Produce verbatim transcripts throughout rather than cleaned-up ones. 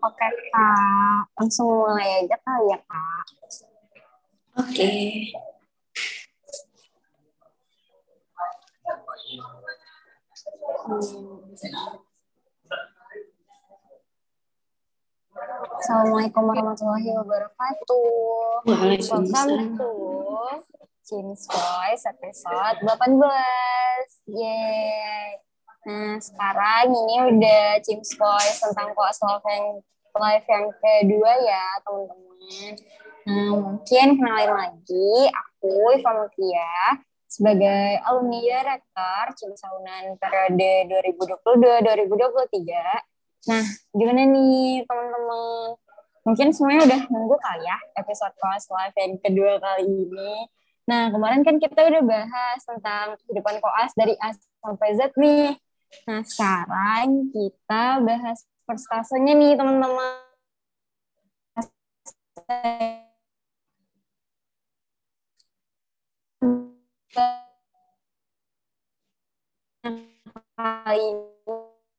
Oke, Kak. Langsung mulai aja kali ya, Kak. Oke. Assalamualaikum warahmatullahi wabarakatuh. Welcome Waalaikumsalam. to Chin's Voice episode delapan belas. Yeay. Nah, sekarang ini udah Chin's Voice tentang koas live yang, live yang kedua ya, teman-teman. Nah, mungkin kenalin lagi, aku Iva Mutia sebagai alumni Direktur Chin's Saunan periode dua ribu dua puluh dua dua ribu dua puluh tiga. Nah, gimana nih teman-teman? Mungkin semuanya udah nunggu kali ya episode koas live yang kedua kali ini. Nah, kemarin kan kita udah bahas tentang kehidupan koas dari A sampai Z nih. Nah, sekarang kita bahas perstasenya nih teman-teman. Kali ini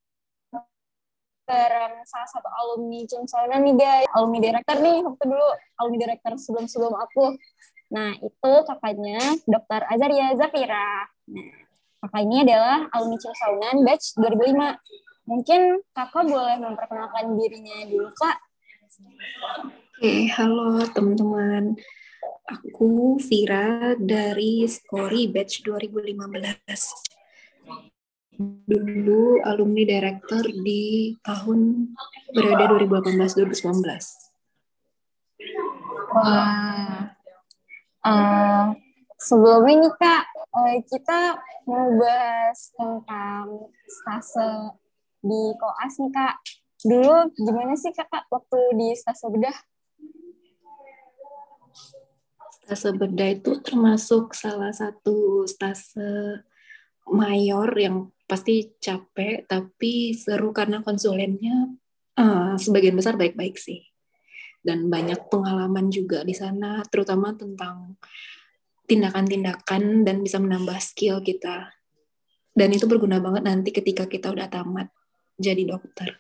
bareng salah satu alumni Cimsona nih guys, alumni direktur nih, waktu dulu alumni direktur sebelum-sebelum aku. Nah, itu kakaknya dokter Azaria Zafira. Nah, kakak ini adalah alumni Cimsaunan batch dua ribu lima. Mungkin kakak boleh memperkenalkan dirinya dulu, Kak. Oke, halo teman-teman. Aku Vira dari Skori batch dua ribu lima belas. Dulu alumni direktur di tahun periode dua ribu delapan belas dua ribu sembilan belas. Wah. Uh, sebelum ini Kak, uh, kita mau bahas tentang stase di koas nih Kak. Dulu gimana sih Kakak waktu di stase bedah? Stase bedah itu termasuk salah satu stase mayor yang pasti capek, tapi seru karena konsulennya uh, sebagian besar baik-baik sih. Dan banyak pengalaman juga di sana, terutama tentang tindakan-tindakan dan bisa menambah skill kita. Dan itu berguna banget nanti ketika kita udah tamat jadi dokter.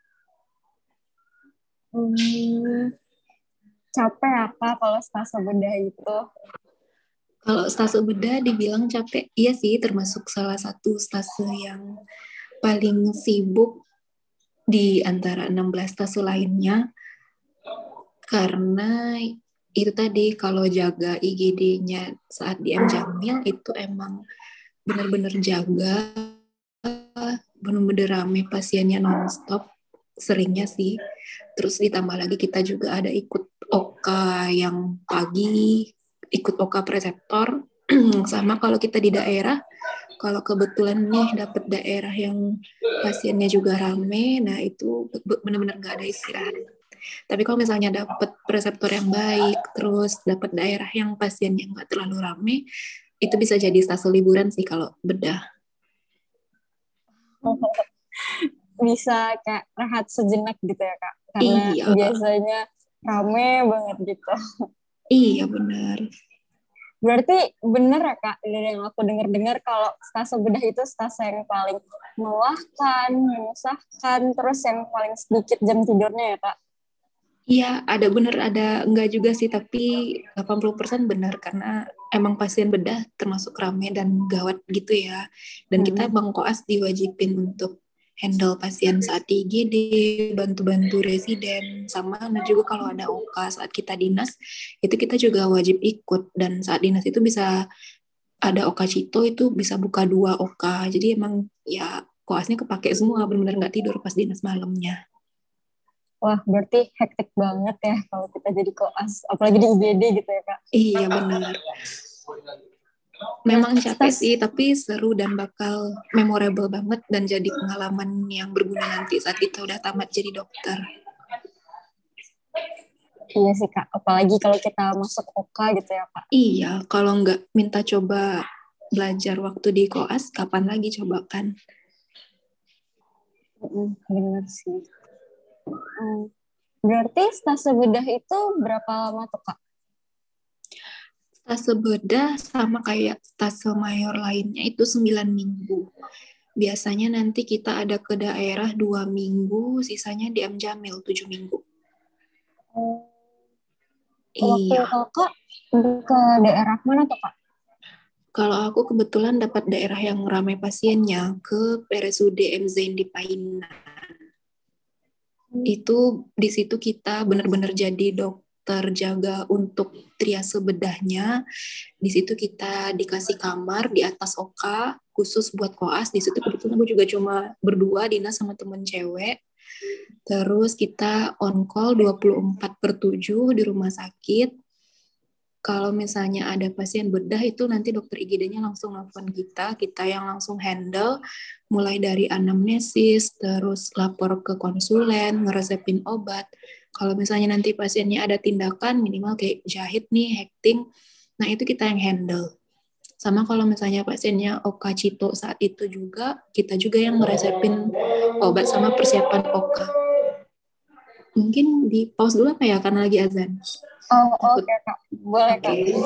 Hmm, capek apa kalau stase bedah itu? Kalau stase bedah dibilang capek, iya sih termasuk salah satu stase yang paling sibuk di antara enam belas stase lainnya. Karena itu tadi kalau jaga I G D-nya saat di M Jamil itu emang benar-benar jaga, benar-benar rame pasiennya nonstop, seringnya sih. Terus ditambah lagi kita juga ada ikut O K yang pagi, ikut O K preseptor, sama kalau kita di daerah, kalau kebetulan nih dapet daerah yang pasiennya juga rame, nah itu benar-benar gak ada istirahat. Tapi kalau misalnya dapet preseptor yang baik, terus dapet daerah yang pasiennya nggak terlalu rame, itu bisa jadi stase liburan sih kalau bedah. Bisa kayak rehat sejenak gitu ya Kak? Karena Iya. biasanya rame banget gitu. Iya benar. Berarti bener ya Kak, dari yang aku dengar-dengar kalau stase bedah itu stase yang paling melelahkan, menyusahkan, terus yang paling sedikit jam tidurnya ya Kak? Iya, ada bener, ada enggak juga sih, tapi delapan puluh persen benar karena emang pasien bedah termasuk rame dan gawat gitu ya. Dan kita Hmm. Bang Koas diwajibin untuk handle pasien saat di I G D, bantu-bantu residen, sama juga kalau ada O K saat kita dinas, itu kita juga wajib ikut. Dan saat dinas itu bisa ada O K Cito, itu bisa buka dua O K. Jadi emang ya koasnya kepake semua, benar-benar nggak tidur pas dinas malamnya. Wah, berarti hektik banget ya kalau kita jadi koas, apalagi di I G D gitu ya Kak? Iya benar. Memang Nah, capek stas- sih, tapi seru dan bakal memorable banget dan jadi pengalaman yang berguna nanti saat kita udah tamat jadi dokter. Iya sih Kak, apalagi kalau kita masuk O K gitu ya Kak? Iya, kalau nggak minta coba belajar waktu di koas, kapan lagi coba kan? Mm, bener sih. Hmm. Berarti stase bedah itu berapa lama tuh Kak? Stase bedah sama kayak stase mayor lainnya itu sembilan minggu. Biasanya nanti kita ada ke daerah dua minggu, sisanya di M Jamil tujuh minggu. Oh, waktu Iya. kakak ke daerah mana tuh kak? Kalau aku kebetulan dapat daerah yang ramai pasiennya ke R S U D M Zain di Painan. Itu di situ kita benar-benar jadi dokter jaga untuk triase bedahnya. Di situ kita dikasih kamar di atas oka khusus buat koas. Di situ kebetulan aku juga cuma berdua, Dina sama temen cewek. Terus kita on call dua puluh empat per tujuh di rumah sakit. Kalau misalnya ada pasien bedah itu nanti dokter I G D-nya langsung nelfon kita, kita yang langsung handle mulai dari anamnesis, terus lapor ke konsulen, ngeresepin obat. Kalau misalnya nanti pasiennya ada tindakan minimal kayak jahit nih, hekting, nah itu kita yang handle. Sama kalau misalnya pasiennya Oka Cito saat itu juga, kita juga yang ngeresepin obat sama persiapan Oka. Mungkin di pause dulu apa ya, karena lagi azan. Oh, oke Takut. okay, kak. Boleh Oke. kak.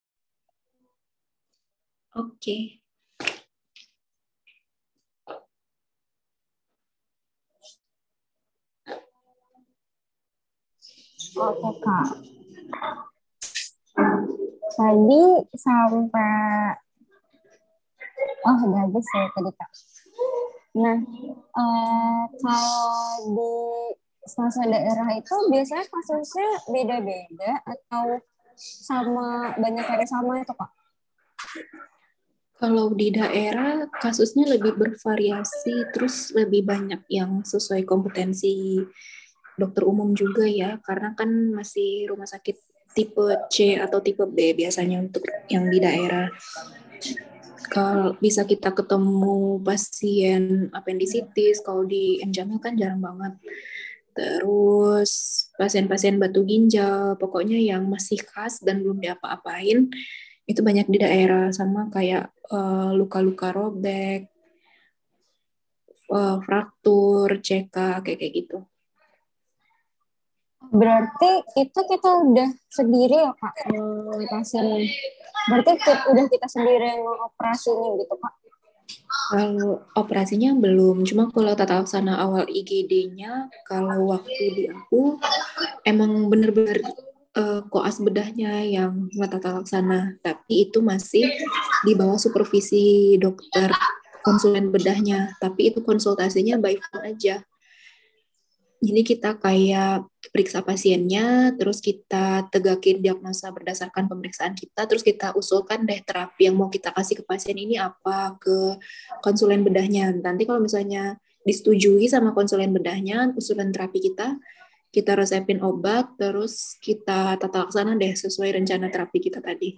Oke. Oke Kak, tadi sampai, oh bagus ya tadi Kak. Nah, eh, kalau di stasiun daerah itu biasanya kasusnya beda-beda atau sama banyak yang sama itu Kak? Kalau di daerah kasusnya lebih bervariasi, terus lebih banyak yang sesuai kompetensi dokter umum juga ya, karena kan masih rumah sakit tipe C atau tipe B biasanya untuk yang di daerah. Kalau bisa kita ketemu pasien apendisitis, kalau di M Jamil kan jarang banget. Terus pasien-pasien batu ginjal, pokoknya yang masih khas dan belum diapa-apain, itu banyak di daerah, sama kayak uh, luka-luka robek, uh, fraktur, C K, kayak kayak gitu. Berarti itu kita udah sendiri ya Kak ngatasinnya. Berarti kita, udah kita sendiri yang operasinya gitu Kak. Kalau operasinya belum, cuma kalau tata laksana awal I G D-nya, kalau waktu di aku emang bener-bener uh, koas bedahnya yang tata laksana, tapi itu masih di bawah supervisi dokter konsulen bedahnya, tapi itu konsultasinya by phone aja. Jadi kita kayak periksa pasiennya, terus kita tegakin diagnosa berdasarkan pemeriksaan kita, terus kita usulkan deh terapi yang mau kita kasih ke pasien ini apa ke konsulen bedahnya. Nanti kalau misalnya disetujui sama konsulen bedahnya, usulan terapi kita, kita resepin obat, terus kita tata laksana deh sesuai rencana terapi kita tadi.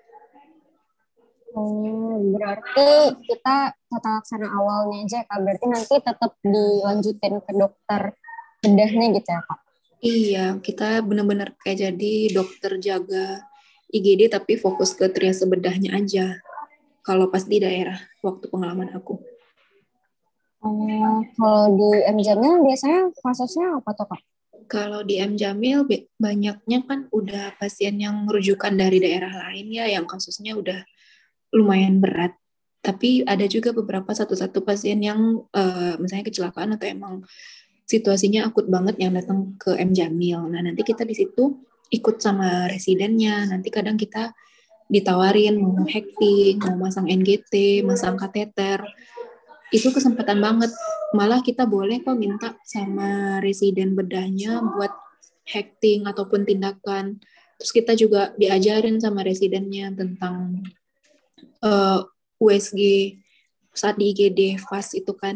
Hmm, berarti kita tata laksana awalnya aja Kak. Berarti nanti tetap dilanjutin ke dokter bedahnya gitu ya Kak. Iya, kita benar-benar kayak jadi dokter jaga I G D tapi fokus ke triase bedahnya aja. Kalau pas di daerah, waktu pengalaman aku. Oh, kalau di M Jamil biasanya kasusnya apa tuh Kak? Kalau di M Jamil banyaknya kan udah pasien yang rujukan dari daerah lain ya, yang kasusnya udah lumayan berat. Tapi ada juga beberapa satu-satu pasien yang uh, misalnya kecelakaan atau emang situasinya akut banget yang datang ke M Jamil. Nah nanti kita di situ ikut sama residennya. Nanti kadang kita ditawarin mau hacking, mau masang N G T, masang kateter. Itu kesempatan banget. Malah kita boleh kok minta sama residen bedahnya buat hacking ataupun tindakan. Terus kita juga diajarin sama residennya tentang uh, U S G saat di I G D fast itu kan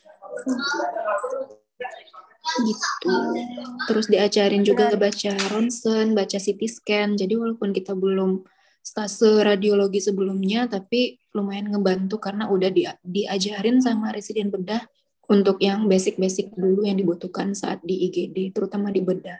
gitu. Terus diajarin juga baca ronsen, baca C T scan. Jadi walaupun kita belum stase radiologi sebelumnya, tapi lumayan ngebantu karena udah di, diajarin sama residen bedah untuk yang basic-basic dulu yang dibutuhkan saat di I G D, terutama di bedah.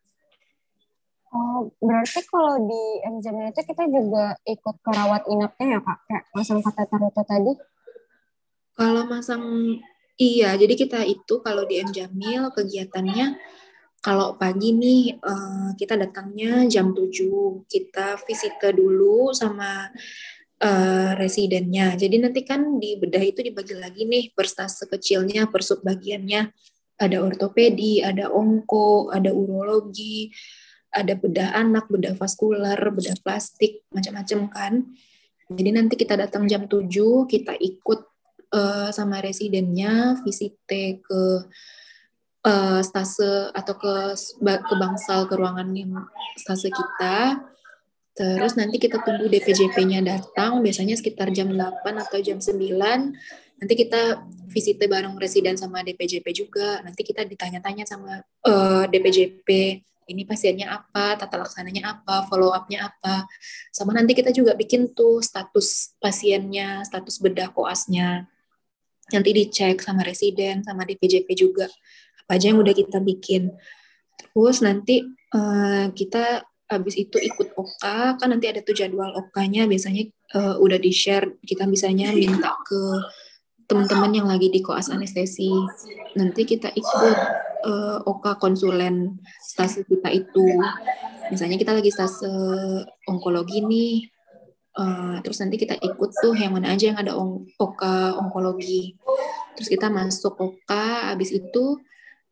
Oh, berarti kalau di M Jamil itu kita juga ikut kerawat inapnya ya Kak? Kayak masang kateter itu tadi? Kalau masang, iya, jadi kita itu kalau di M Jamil kegiatannya, kalau pagi nih uh, kita datangnya jam tujuh, kita visite dulu sama uh, residennya. Jadi nanti kan di bedah itu dibagi lagi nih per stase kecilnya, per sub bagiannya. Ada ortopedi, ada onko, ada urologi, ada bedah anak, bedah vaskular, bedah plastik, macam-macam kan. Jadi nanti kita datang jam tujuh, kita ikut uh, sama residennya, visite ke uh, stase atau ke ke bangsal ke ruangan yang stase kita. Terus nanti kita tunggu D P J P-nya datang, biasanya sekitar jam delapan atau jam sembilan. Nanti kita visite bareng residen sama D P J P juga. Nanti kita ditanya-tanya sama uh, D P J P, ini pasiennya apa, tata laksananya apa, follow up-nya apa. Sama nanti kita juga bikin tuh status pasiennya, status bedah koasnya. Nanti dicek sama residen, sama D P J P juga. Apa aja yang udah kita bikin. Terus nanti uh, kita habis itu ikut O K, kan nanti ada tuh jadwal O K-nya, biasanya uh, udah di-share, kita bisanya minta ke teman-teman yang lagi di koas anestesi. Nanti kita ikut uh, O K konsulen stase kita itu. Misalnya kita lagi stase onkologi nih, uh, terus nanti kita ikut tuh yang mana aja yang ada O K onkologi. Terus kita masuk O K, habis itu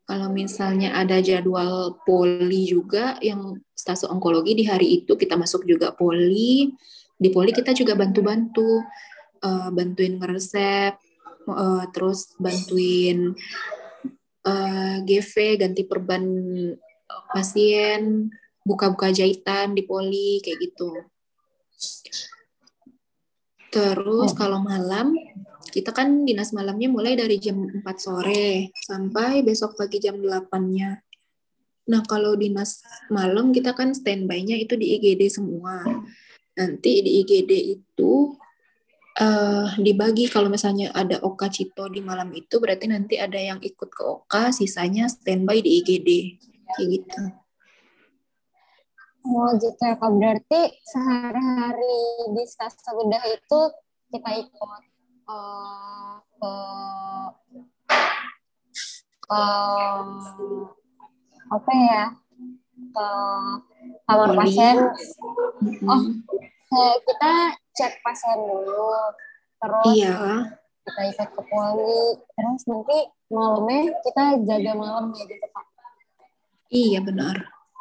Kalau misalnya ada jadwal poli juga yang stase onkologi di hari itu kita masuk juga poli. Di poli kita juga bantu-bantu, uh, bantuin ngeresep, uh, terus bantuin uh, G V, ganti perban pasien, buka-buka jahitan di poli, kayak gitu. Terus kalau malam, kita kan dinas malamnya mulai dari jam empat sore sampai besok pagi jam delapan-nya. Nah, kalau dinas malam kita kan standby-nya itu di I G D semua. Nanti di I G D itu uh, dibagi kalau misalnya ada Oka Cito di malam itu, berarti nanti ada yang ikut ke Oka, sisanya standby di I G D. Kayak gitu. Oh gitu ya Kak, berarti sehari-hari di stase bedah itu kita ikut uh, ke ke apa ya, ke kamar Poli. pasien. Mm-hmm. Oh, kayak kita cek pasien dulu, terus Iya. kita ikut ke poli, terus nanti malamnya kita jaga malam ya gitu Kak. Iya benar.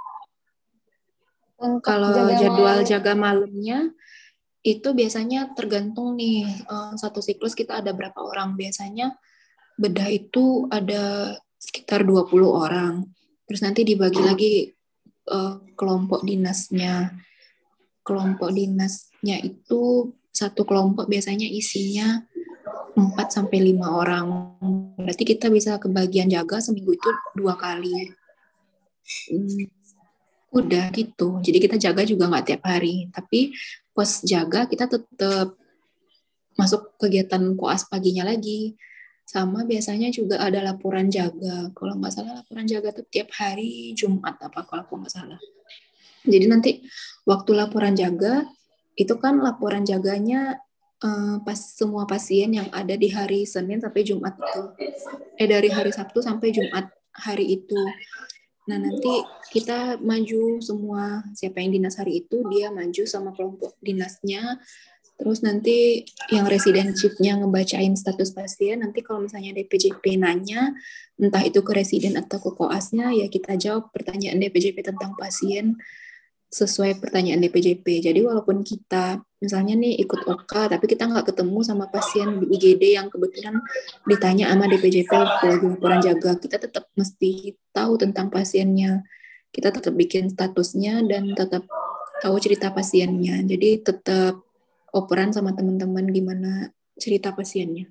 Untuk Kalau jaga jadwal malam, jaga malamnya itu biasanya tergantung nih, satu siklus kita ada berapa orang. Biasanya bedah itu ada sekitar dua puluh orang. Terus nanti dibagi lagi uh, kelompok dinasnya. Kelompok dinasnya itu satu kelompok biasanya isinya empat sampai lima orang. Berarti kita bisa kebagian jaga seminggu itu dua kali. Hmm, udah gitu. Jadi kita jaga juga nggak tiap hari. Tapi pas jaga kita tetap masuk kegiatan koas paginya lagi. Sama biasanya juga ada laporan jaga. Kalau nggak salah laporan jaga tuh tiap hari Jumat apa kalau aku nggak salah. Jadi nanti waktu laporan jaga, itu kan laporan jaganya eh, pas semua pasien yang ada di hari Senin sampai Jumat itu. Eh dari hari Sabtu sampai Jumat hari itu. Nah nanti kita maju semua, siapa yang dinas hari itu, dia maju sama kelompok dinasnya. Terus nanti yang residen chief-nya ngebacain status pasien, nanti kalau misalnya D P J P nanya, entah itu ke residen atau ke koasnya, ya kita jawab pertanyaan D P J P tentang pasien sesuai pertanyaan D P J P. Jadi walaupun kita misalnya nih ikut Oka, tapi kita nggak ketemu sama pasien di I G D yang kebetulan ditanya sama D P J P waktu lagi laporan jaga, kita tetap mesti tahu tentang pasiennya. Kita tetap bikin statusnya dan tetap tahu cerita pasiennya. Jadi tetap operan sama teman-teman gimana cerita pasiennya.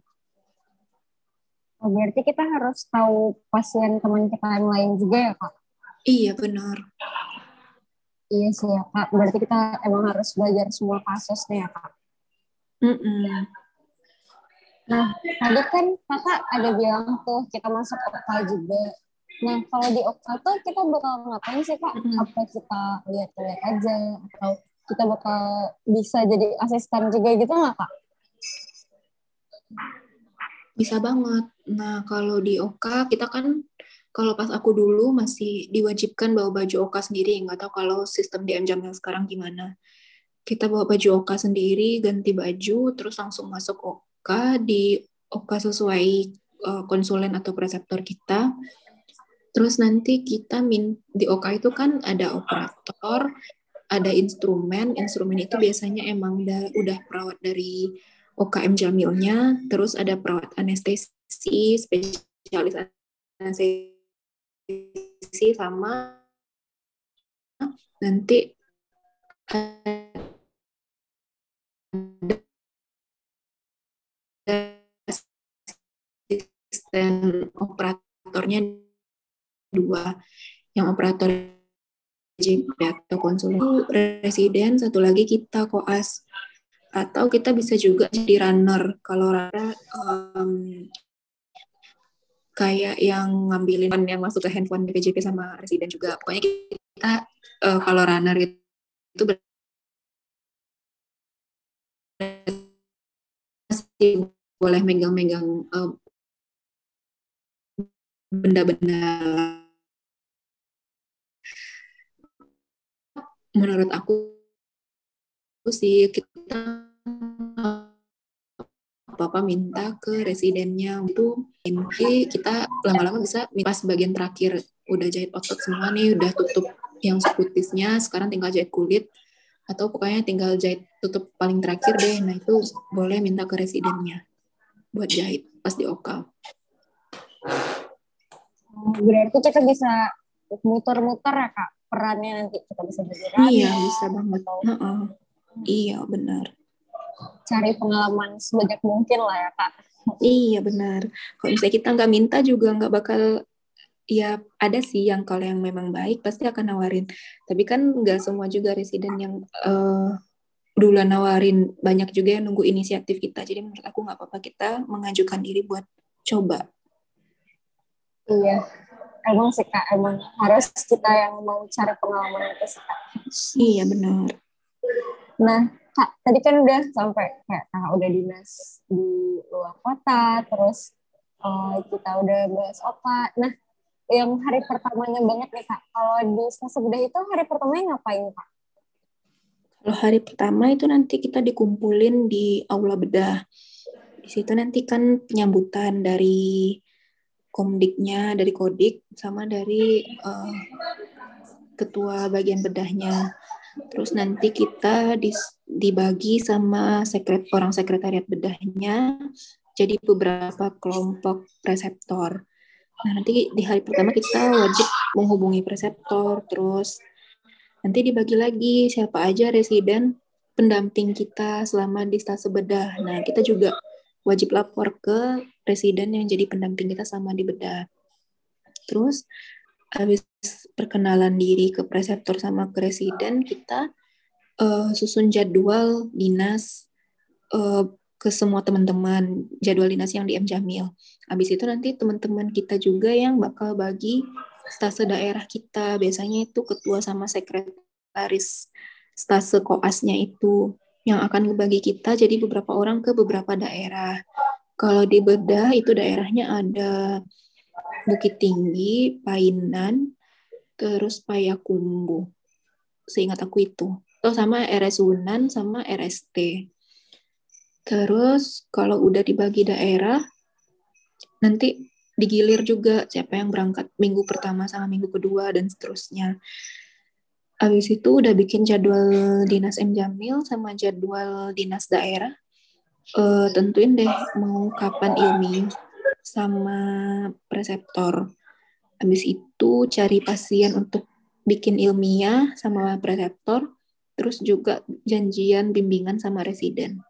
oh, berarti kita harus tahu pasien teman kita yang lain juga ya Kak? Iya benar. Iya sih ya Kak, berarti kita emang harus belajar semua kasus nih ya Kak. Mm-mm. Nah, tadi kan Kakak ada bilang tuh kita masuk O K A juga. Nah, kalau di O K A tuh kita bakal ngapain sih Kak? Mm-mm. Apa kita lihat-lihat aja? Atau kita bakal bisa jadi asisten juga gitu nggak Kak? Bisa banget. Nah, kalau di Oka, kita kan, kalau pas aku dulu masih diwajibkan bawa baju Oka sendiri. Nggak tahu kalau sistem di M Jamil sekarang gimana. Kita bawa baju Oka sendiri, ganti baju, terus langsung masuk Oka, di Oka sesuai uh, konsulen atau preseptor kita. Terus nanti kita min di Oka itu kan ada operator, ada instrumen. Instrumen itu biasanya emang udah, udah perawat dari O K M Jamilnya, terus ada perawat anestesi, spesialis anestesi, sama nanti ada asisten operatornya dua, yang operator J P atau konsulen residen, satu lagi kita koas. Atau kita bisa juga jadi runner. Kalau runner um, kayak yang ngambilin yang masuk ke handphone B P J P sama residen juga. Pokoknya kita uh, kalau runner itu masih boleh megang-megang uh, benda-benda. Menurut aku sih kita apa-apa minta ke residennya itu. Nanti kita lama-lama bisa pas bagian terakhir udah jahit otot semua nih, udah tutup yang sekutisnya, sekarang tinggal jahit kulit atau pokoknya tinggal jahit tutup paling terakhir deh. Nah itu boleh minta ke residennya buat jahit pas di Oka. Berarti kita bisa muter-muter ya Kak perannya, nanti kita bisa jadi runner. Iya bisa banget. Atau... Uh-uh. Iya benar. Cari pengalaman sebanyak mungkin lah ya Kak. Iya benar. Kalau misalnya kita nggak minta juga nggak bakal, ya ada sih yang kalau yang memang baik pasti akan nawarin. Tapi kan nggak semua juga residen yang uh, duluan nawarin, banyak juga yang nunggu inisiatif kita. Jadi menurut aku nggak apa-apa kita mengajukan diri buat coba. Iya, emang sih Kak, emang harus kita yang mau cari pengalaman itu sih Kak. Iya benar. Nah Kak, tadi kan udah sampai kayak Kak udah dinas di luar kota, terus uh, kita udah bahas Oka. Nah, yang hari pertamanya banget nih Kak, kalau di Stase Bedah itu hari pertamanya ngapain Kak? Kalau hari pertama itu nanti kita dikumpulin di Aula Bedah. Di situ nanti kan penyambutan dari Komdiknya, dari Kodik, sama dari uh, ketua bagian bedahnya. Terus nanti kita dibagi sama sekret, orang sekretariat bedahnya jadi beberapa kelompok preseptor. Nah, nanti di hari pertama kita wajib menghubungi preseptor, terus nanti dibagi lagi siapa aja residen pendamping kita selama di Stase Bedah. Nah, kita juga wajib lapor ke residen yang jadi pendamping kita sama di bedah. Terus habis perkenalan diri ke preseptor sama ke residen, kita uh, susun jadwal dinas uh, ke semua teman-teman, jadwal dinas yang di M Jamil. Habis itu nanti teman-teman kita juga yang bakal bagi stase daerah kita. Biasanya itu ketua sama sekretaris stase koasnya itu yang akan ngebagi kita jadi beberapa orang ke beberapa daerah. Kalau di Bedah itu daerahnya ada Bukit Tinggi, Painan, terus Payakumbuh. Seingat aku itu. Terus sama R S Unan sama R S T. Terus kalau udah dibagi daerah, nanti digilir juga siapa yang berangkat minggu pertama sama minggu kedua dan seterusnya. Habis itu udah bikin jadwal dinas M Jamil sama jadwal dinas daerah. Uh, tentuin deh mau kapan ilmiah sama preseptor. Habis itu cari pasien untuk bikin ilmiah sama preseptor, terus juga janjian bimbingan sama residen.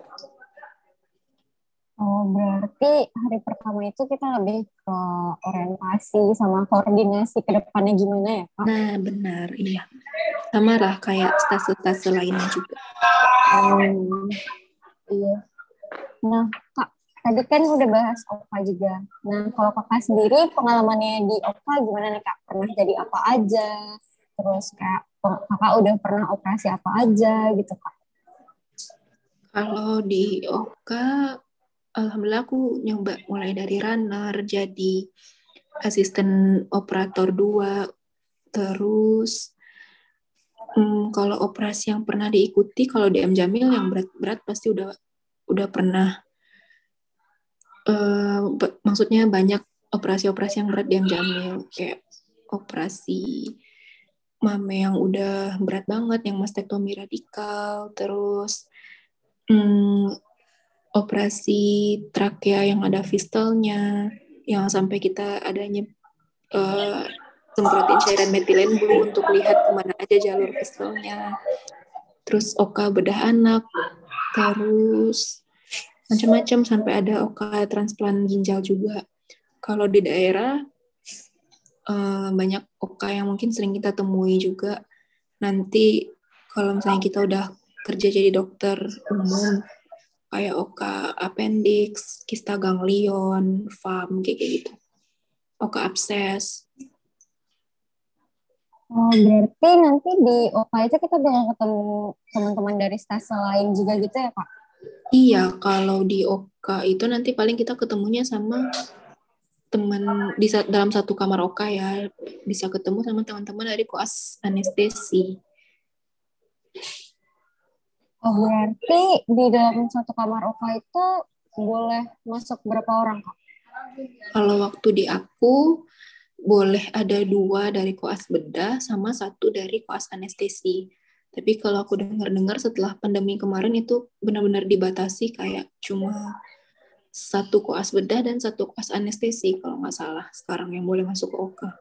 Oh, berarti hari pertama itu kita lebih ke orientasi sama koordinasi ke depannya gimana ya, Kak? Nah, benar, iya. Sama lah kayak stase-stase lainnya juga. Hmm, iya. Nah, Kak, tadi kan udah bahas Oka juga. Nah, kalau Kakak sendiri pengalamannya di Oka gimana nih, Kak? Pernah jadi apa aja? Terus kayak Kakak udah pernah operasi apa aja gitu, Kak? Kalau di Oka, alhamdulillah aku nyoba mulai dari runner, jadi asisten operator dua, terus hmm, kalau operasi yang pernah diikuti, kalau di M Jamil yang berat-berat pasti udah udah pernah. Uh, maksudnya banyak operasi-operasi yang berat di M Jamil, kayak operasi mame yang udah berat banget, yang mastektomi radikal, terus hmm, operasi trakea yang ada fistulnya, yang sampai kita adanya uh, semprotin cairan metilen blue untuk lihat kemana aja jalur fistulnya. Terus oka bedah anak, terus macam-macam sampai ada oka transplant ginjal juga. Kalau di daerah uh, banyak oka yang mungkin sering kita temui juga. Nanti kalau misalnya kita udah kerja jadi dokter umum, kayak oka appendix, kista ganglion, F A M, kayak gitu. Oka abses. Oh, berarti nanti di Oka itu kita bakal ketemu teman-teman dari stase lain juga gitu ya, Kak? Iya, kalau di Oka itu nanti paling kita ketemunya sama teman di dalam satu kamar Oka ya, bisa ketemu sama teman-teman dari koas anestesi. Oh, berarti di dalam satu kamar Oka itu boleh masuk berapa orang, Kak? Kalau waktu di aku boleh ada dua dari koas bedah sama satu dari koas anestesi. Tapi kalau aku dengar-dengar setelah pandemi kemarin itu benar-benar dibatasi kayak cuma satu koas bedah dan satu koas anestesi kalau nggak salah sekarang yang boleh masuk ke O K A.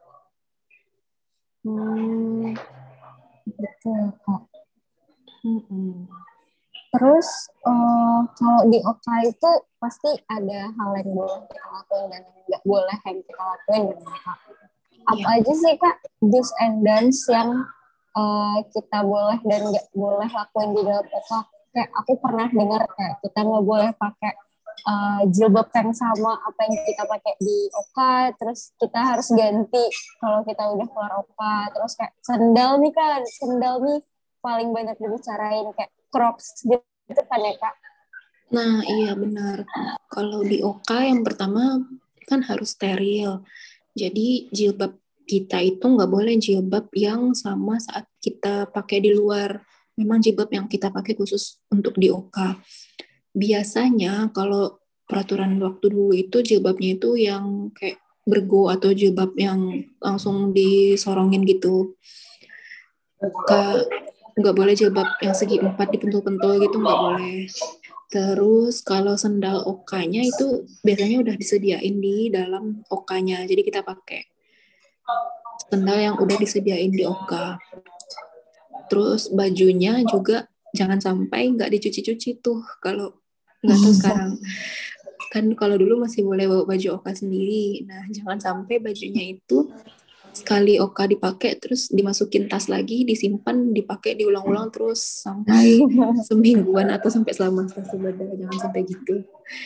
Hmm, gitu, Kak. Hmm. Terus uh, kalau di O K A itu pasti ada hal yang boleh kita lakuin dan nggak boleh yang kita lakuin gitu, Kak. Apa Ya. aja sih, Kak, do's and don'ts yang uh, kita boleh dan nggak boleh lakuin di dalam O K A? Kayak aku pernah dengar kayak kita nggak boleh pakai uh, jilbab yang sama apa yang kita pakai di O K A, terus kita harus ganti kalau kita udah keluar O K A. Terus kayak sendal nih kan, sendal nih paling banyak dibicarain kayak Crocs gitu kan ya, Kak? Nah, iya benar. Kalau di O K A yang pertama kan harus steril. Jadi jilbab kita itu nggak boleh jilbab yang sama saat kita pakai di luar. Memang jilbab yang kita pakai khusus untuk di O K A. Biasanya kalau peraturan waktu dulu itu jilbabnya itu yang kayak bergo atau jilbab yang langsung disorongin gitu. Kak, nggak boleh jilbab yang segi empat dipentul-pentul gitu, nggak boleh. Terus kalau sendal O K A-nya itu biasanya udah disediain di dalam O K A-nya. Jadi kita pakai sendal yang udah disediain di O K A. Terus bajunya juga jangan sampai nggak dicuci-cuci tuh. Kalau nggak tahu sekarang. Kan kalau dulu masih boleh bawa baju O K A sendiri. Nah, jangan sampai bajunya itu sekali O K A dipakai terus dimasukin tas lagi, disimpan, dipakai, diulang-ulang terus sampai semingguan atau sampai selama stase badan. Jangan sampai gitu.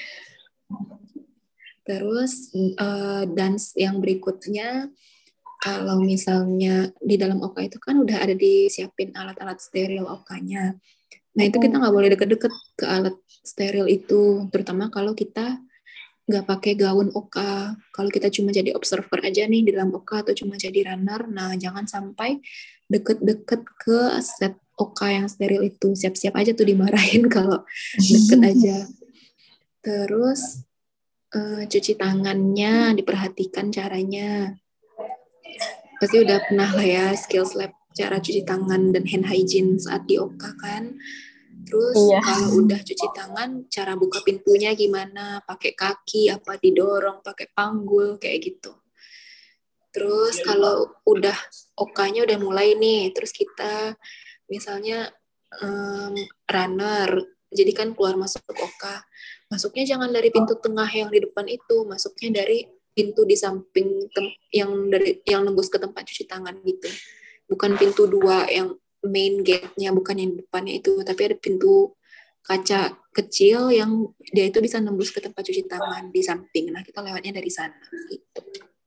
Terus uh, dance yang berikutnya, kalau misalnya di dalam O K A itu kan udah ada disiapin alat-alat steril O K A-nya. Nah itu kita nggak boleh deket-deket ke alat steril itu, terutama kalau kita nggak pakai gaun O K A. Kalau kita cuma jadi observer aja nih di dalam O K A atau cuma jadi runner, nah jangan sampai deket-deket ke set O K A yang steril itu. Siap-siap aja tuh dimarahin kalau deket aja. Terus uh, cuci tangannya diperhatikan caranya. Pasti udah pernah lah ya skills lab cara cuci tangan dan hand hygiene saat di O K A kan. Terus Iya. kalau udah cuci tangan, cara buka pintunya gimana? Pakai kaki, apa didorong, pakai panggul, kayak gitu. Terus kalau udah O K A-nya udah mulai nih, terus kita misalnya um, runner, jadi kan keluar masuk O K A. Masuknya jangan dari pintu tengah yang di depan itu, masuknya dari pintu di samping tem- yang dari yang nembus ke tempat cuci tangan gitu. Bukan pintu dua yang main gate-nya, bukan yang depannya itu, tapi ada pintu kaca kecil yang dia itu bisa nembus ke tempat cuci tangan di samping. Nah, kita lewatnya dari sana gitu.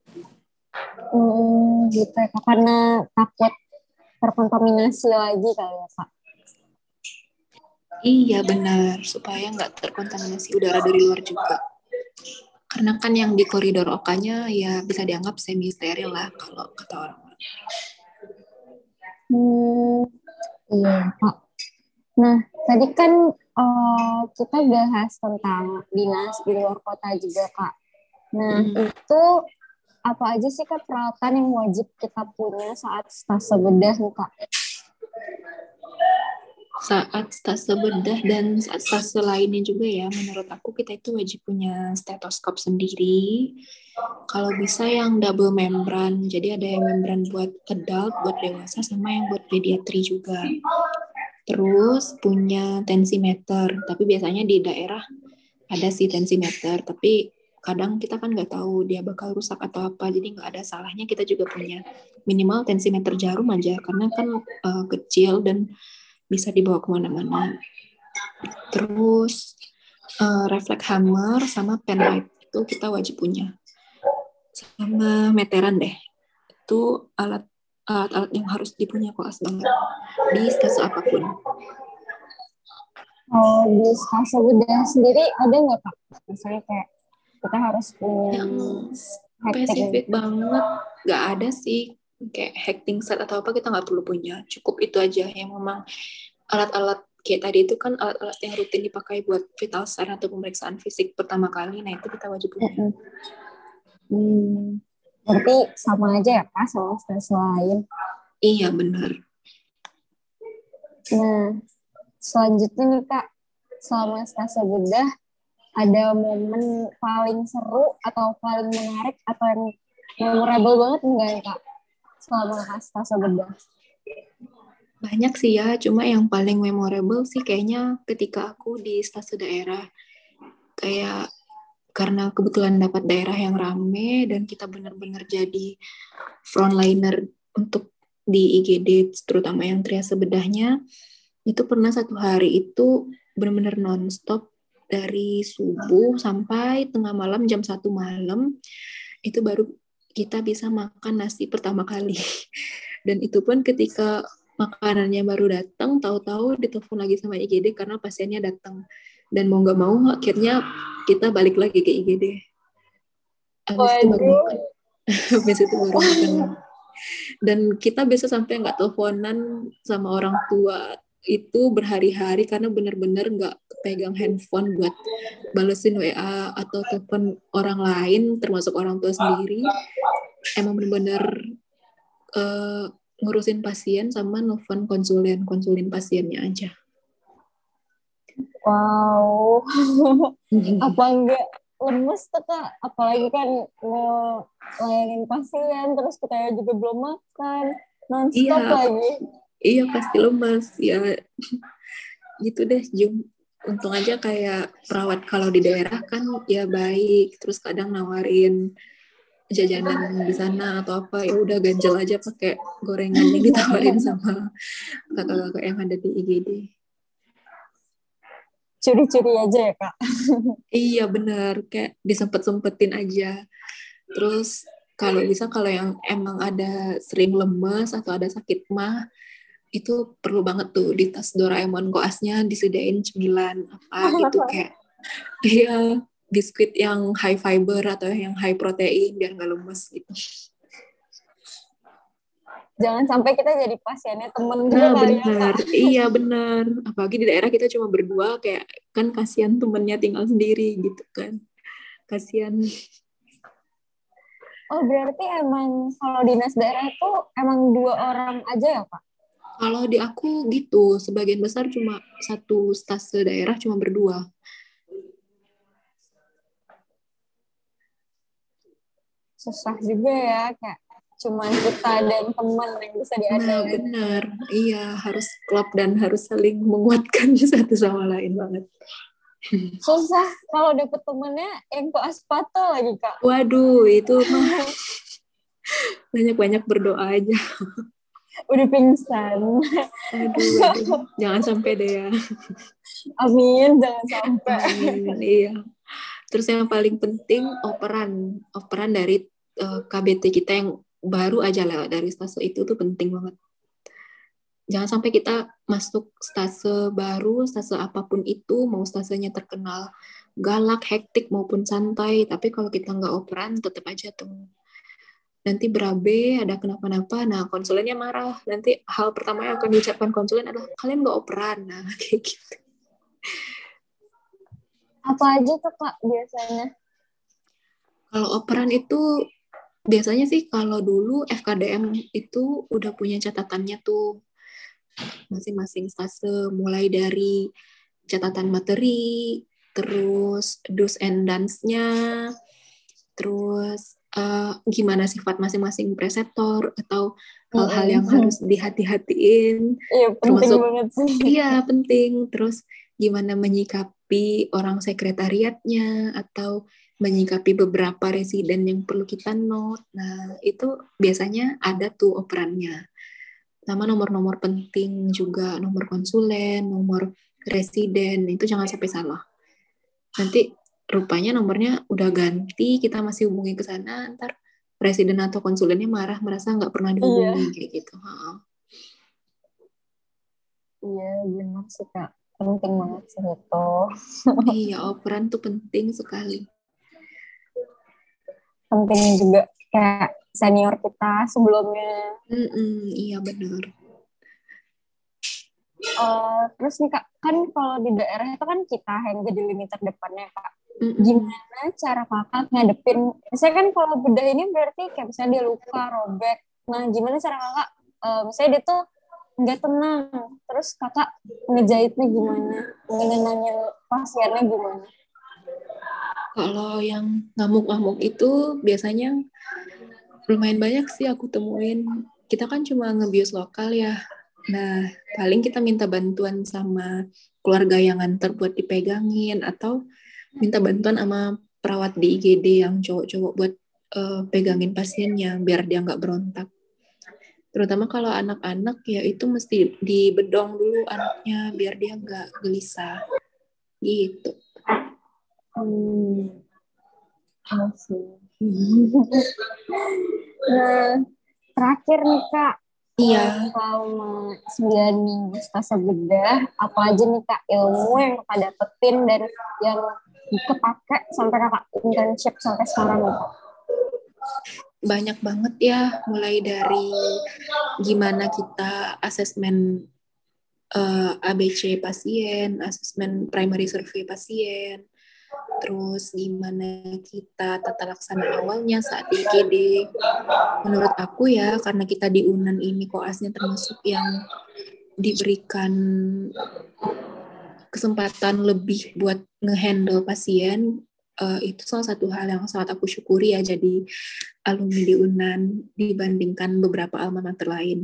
Hmm, gitu ya, Kak. Karena takut terkontaminasi lagi kali ya, Kak. Iya benar, supaya nggak terkontaminasi udara dari luar juga. Karena kan yang di koridor O K A-nya ya bisa dianggap semi steril lah kalau kata orang-orang. Hmm, iya, Kak. Nah, tadi kan uh, kita bahas tentang dinas di luar kota juga, Kak. Nah, Mm-hmm. itu apa aja sih, Kak, peralatan yang wajib kita punya saat stase bedah nih, Kak? Saat stase bedah dan saat stase lainnya juga ya, menurut aku kita itu wajib punya stetoskop sendiri. Kalau bisa yang double membran, jadi ada yang membran buat adult, buat dewasa, sama yang buat pediatri juga. Terus punya tensimeter, tapi biasanya di daerah ada sih tensimeter, tapi kadang kita kan nggak tahu dia bakal rusak atau apa, jadi nggak ada salahnya kita juga punya minimal tensimeter jarum aja, karena kan uh, kecil dan bisa dibawa kemana-mana. Terus uh, refleks hammer sama penlight itu kita wajib punya. Sama meteran deh. Itu alat alat-alat yang harus dipunya koas banget di stase apapun. Oh, di stase bedah sendiri ada nggak, Kak? Misalnya kayak kita harus punya Yang hacking. spesifik banget nggak ada sih, kayak hacking set atau apa kita nggak perlu punya, cukup itu aja yang memang alat-alat kayak tadi itu kan alat-alat yang rutin dipakai buat vital sign atau pemeriksaan fisik pertama kali, nah itu kita wajib punya. Hmm. Berarti sama aja ya Kak sama stres lain. Iya benar. Nah, selanjutnya nih Kak, selama stase bedah, ada momen paling seru atau paling menarik atau yang memorable banget enggak ya Kak? Selama Kak stase bedah. Banyak sih ya, cuma yang paling memorable sih kayaknya ketika aku di stase daerah. Kayak karena kebetulan dapat daerah yang rame dan kita benar-benar jadi frontliner untuk di I G D, terutama yang triase bedahnya, itu pernah satu hari itu benar-benar nonstop dari subuh sampai tengah malam, jam satu malam, itu baru kita bisa makan nasi pertama kali. Dan itu pun ketika makanannya baru datang, tahu-tahu ditelepon lagi sama I G D karena pasiennya datang. Dan mau nggak mau akhirnya kita balik lagi ke I G D. Habis itu baru makan. Habis itu baru makan. Dan kita bisa sampai nggak teleponan sama orang tua itu berhari-hari karena benar-benar nggak pegang handphone buat balesin W A atau telepon orang lain, termasuk orang tua sendiri. Emang benar-benar uh, ngurusin pasien sama nelfon konsulen, konsulin pasiennya aja. Wow. Apa enggak lemes tuh Kak? Apalagi kan ngelayanin pasien, terus kita juga belum makan, non-stop iya, lagi. Iya, pasti lemas. Ya, gitu deh, Jum. Untung aja kayak perawat kalau di daerah kan ya baik, terus kadang nawarin jajanan di sana atau apa, ya udah ganjel aja pakai gorengan yang ditawarin sama kakak-kakak yang ada di I G D. Curi-curi aja ya Kak? Iya bener, kayak disempet-sempetin aja. Terus kalau bisa kalau yang emang ada sering lemes atau ada sakit mah, itu perlu banget tuh di tas Doraemon koasnya disediain cemilan apa gitu, kayak iya biskuit yang high fiber atau yang high protein biar nggak lemes gitu. Jangan sampai kita jadi pasiennya temen juga Nah kali ya benar, Kak. iya benar. Apalagi di daerah kita cuma berdua, kayak kan kasihan temennya tinggal sendiri gitu kan. Kasihan. Oh berarti emang kalau dinas daerah itu emang dua orang aja ya Kak? Kalau di aku gitu, sebagian besar cuma satu stase daerah cuma berdua. Susah juga ya, kayak cuman kita dan teman yang bisa Nah diandalkan. benar, iya harus klop dan harus saling menguatkan satu sama lain banget. Susah kalau dapet temennya yang koas sepatu lagi Kak. Waduh, itu mah banyak-banyak berdoa aja. Udah pingsan. Aduh, aduh, jangan sampai deh ya. Amin, jangan sampai. Amin, iya. Terus yang paling penting operan, operan dari uh, K B T kita yang baru aja lewat dari stase itu tuh penting banget. Jangan sampai kita masuk stase baru, stase apapun itu, mau stasenya terkenal galak, hektik maupun santai, tapi kalau kita nggak operan tetap aja tuh nanti berabe, ada kenapa-napa, nah konsulennya marah. Nanti hal pertama yang akan diucapkan konsulen adalah kalian nggak operan, nah kayak gitu. Apa aja tuh Kak biasanya? Kalau operan itu biasanya sih kalau dulu F K D M itu udah punya catatannya tuh masing-masing stase, mulai dari catatan materi, terus do's and don'ts-nya, terus uh, gimana sifat masing-masing preseptor atau hal-hal yang harus dihati-hatiin, Iya penting termasuk banget sih. iya penting, terus gimana menyikapi orang sekretariatnya atau menyikapi beberapa residen yang perlu kita note. Nah, itu biasanya ada tuh operannya. Sama nomor-nomor penting juga, nomor konsulen, nomor residen, itu jangan sampai salah. Nanti rupanya nomornya udah ganti, kita masih hubungi ke sana, ntar residen atau konsulennya marah, merasa nggak pernah dihubungi, Iya. kayak gitu. Ha. Iya benar sih Kak. Penting banget sih itu. Iya, operan tuh penting sekali. Penting juga kayak senior kita sebelumnya. Mm-mm, iya benar. Uh, terus nih Kak, kan kalau di daerah itu kan kita yang jadi lini terdepannya Kak. Mm-mm. Gimana cara Kakak ngadepin, misalnya kan kalau bedah ini berarti kayak misalnya dia luka, robek. Nah, gimana cara Kakak, uh, misalnya dia tuh nggak tenang, terus Kakak ngejahitnya gimana? Menenangin pasiennya gimana? Kalau yang ngamuk-ngamuk itu biasanya lumayan banyak sih aku temuin. Kita kan cuma ngebius lokal ya. Nah, paling kita minta bantuan sama keluarga yang nganter buat dipegangin atau minta bantuan sama perawat di I G D yang cowok-cowok buat uh, pegangin pasiennya biar dia nggak berontak. Terutama kalau anak-anak ya itu mesti dibedong dulu anaknya biar dia nggak gelisah gitu. Hmm, asik. Nah, terakhir nih Kak, Iya, eh, selama sembilan minggu stase bedah, apa aja nih Kak ilmu yang Kakak dapetin dan yang kepake sampai Kakak internship sampai sekarang nih Kak? banyak banget ya, mulai dari gimana kita asesmen uh, A B C pasien, asesmen primary survey pasien, terus gimana kita tata laksana awalnya saat di I G D. Menurut aku ya, karena kita di UNAN ini koasnya termasuk yang diberikan kesempatan lebih buat ngehandle pasien, uh, itu salah satu hal yang sangat aku syukuri ya jadi alumni di UNAN dibandingkan beberapa alma mater lain.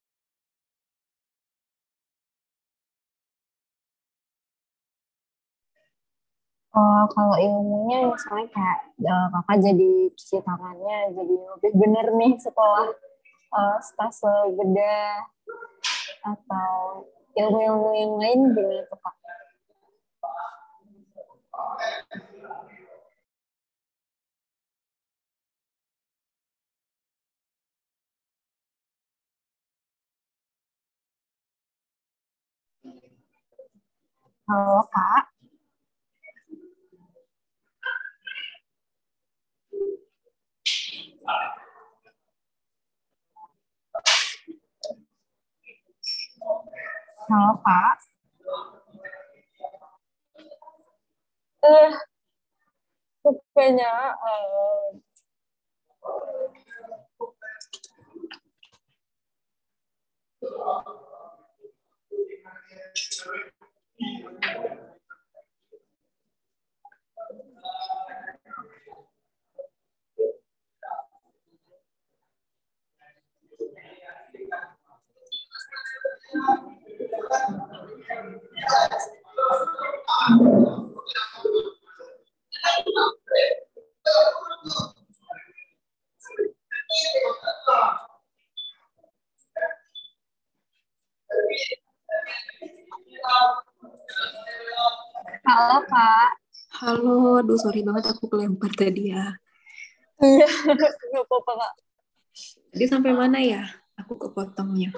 Oh, kalau ilmunya misalnya kayak eh, Kakak jadi cuci tangannya jadi lebih bener nih setelah eh, stase bedah atau ilmu-ilmu yang lain gimana tuh Kak? Halo Kak, halo Kak. Eh, kayaknya eh, halo Kak. Halo, aduh sorry banget aku kelempar tadi ya. Iya, nggak apa-apa Kak. Tadi sampai mana ya? Aku kepotongnya.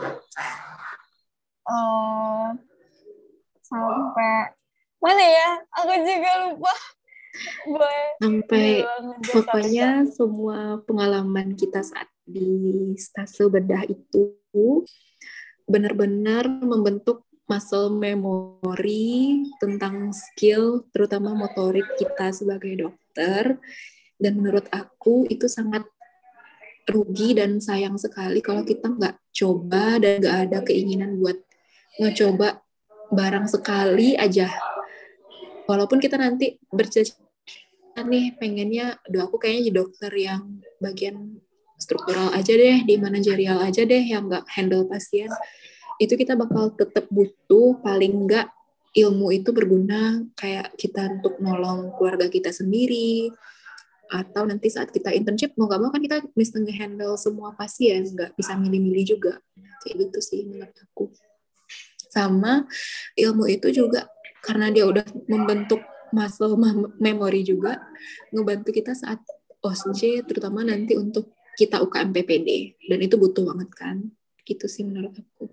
Eh, sampai mana ya? Aku juga lupa. Boleh Sampai diulang nih Kak. pokoknya semua pengalaman kita saat di stase bedah itu benar-benar membentuk muscle memory tentang skill, terutama motorik kita sebagai dokter. Dan menurut aku itu sangat rugi dan sayang sekali kalau kita nggak coba dan nggak ada keinginan buat ngecoba barang sekali aja. Walaupun kita nanti bercita-cita nih pengennya, aduh aku kayaknya jadi dokter yang bagian struktural aja deh, di manajerial aja deh, yang nggak handle pasien. Itu kita bakal tetap butuh paling nggak ilmu itu berguna kayak kita untuk nolong keluarga kita sendiri, atau nanti saat kita internship mau gak mau kan kita bisa nge-handle semua pasien, nggak bisa milih-milih juga kayak gitu sih menurut aku. Sama ilmu itu juga karena dia udah membentuk muscle memory juga ngebantu kita saat O S C terutama nanti untuk kita U K M P P D dan itu butuh banget kan gitu sih menurut aku.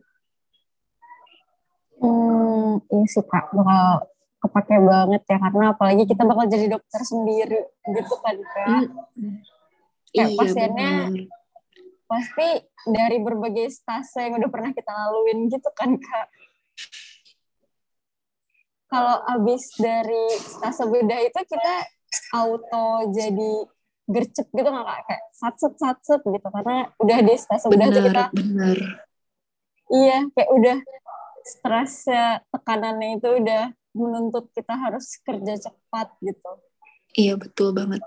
Hmm, iya sih Kak, bakal kepake banget ya karena apalagi kita bakal jadi dokter sendiri gitu kan Kak. Mm, Kayak iya pasiennya benar. pasti dari berbagai stase yang udah pernah kita laluin gitu kan Kak. Kalau abis dari stase bedah itu kita auto jadi gercep gitu nggak Kak? Kayak satset satset gitu karena udah di stase bedah tuh Bener, kita bener. iya kayak udah stresnya tekanannya itu udah menuntut kita harus kerja cepat gitu. Iya, betul banget.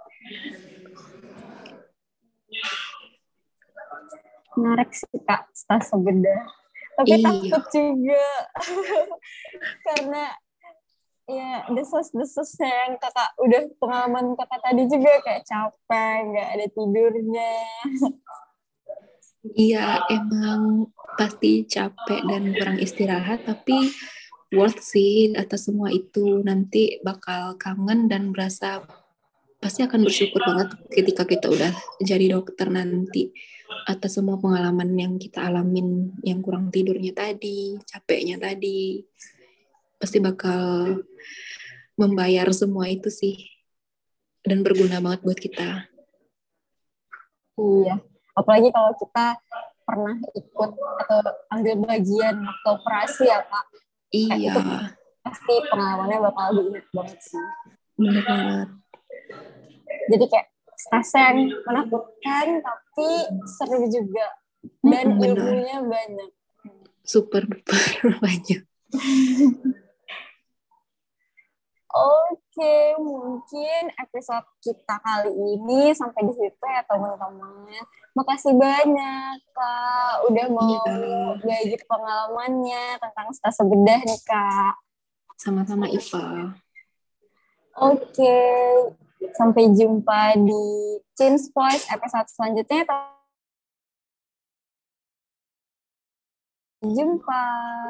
Menarik sih Kak stase bedah. Tapi Iya. takut juga karena ya desas-desusnya yang kakak udah pengalaman kakak tadi juga kayak capek, nggak ada tidurnya. Iya, emang pasti capek dan kurang istirahat, tapi worth sih atas semua itu. Nanti bakal kangen dan berasa pasti akan bersyukur banget ketika kita udah jadi dokter nanti atas semua pengalaman yang kita alamin, yang kurang tidurnya tadi, capeknya tadi. Pasti bakal membayar semua itu sih dan berguna banget buat kita. Iya, apalagi kalau kita pernah ikut atau ambil bagian waktu operasi ya Kak. Kayak Iya, itu pasti pengalamannya bakal diingat banget sih. bener banget. Jadi kayak stase yang menakutkan tapi seru juga dan Mm-mm, bener. ilmunya banyak. Super duper banyak. Oke, mungkin episode kita kali ini sampai di situ ya teman-teman. Makasih banyak Kak udah mau Iya, bagi pengalamannya tentang stase bedah nih Kak. sama-sama Iva. Oke, sampai jumpa di Change Voice episode selanjutnya. Sampai jumpa.